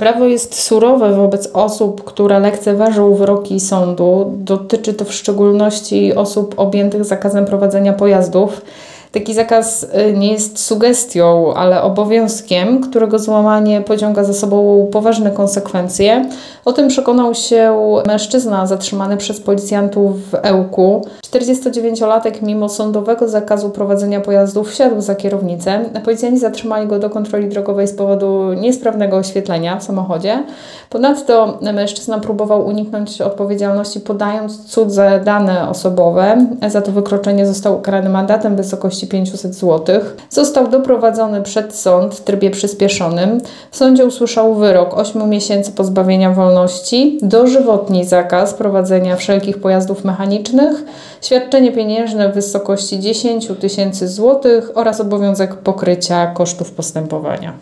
Prawo jest surowe wobec osób, które lekceważą wyroki sądu. Dotyczy to w szczególności osób objętych zakazem prowadzenia pojazdów. Taki zakaz nie jest sugestią, ale obowiązkiem, którego złamanie pociąga za sobą poważne konsekwencje. O tym przekonał się mężczyzna zatrzymany przez policjantów w Ełku. 49-latek mimo sądowego zakazu prowadzenia pojazdów wsiadł za kierownicę. Policjanci zatrzymali go do kontroli drogowej z powodu niesprawnego oświetlenia w samochodzie. Ponadto mężczyzna próbował uniknąć odpowiedzialności, podając cudze dane osobowe. Za to wykroczenie został ukarany mandatem w wysokości 500 zł. Został doprowadzony przed sąd w trybie przyspieszonym. W sądzie usłyszał wyrok 8 miesięcy pozbawienia wolności, dożywotni zakaz prowadzenia wszelkich pojazdów mechanicznych, świadczenie pieniężne w wysokości 10 000 złotych oraz obowiązek pokrycia kosztów postępowania.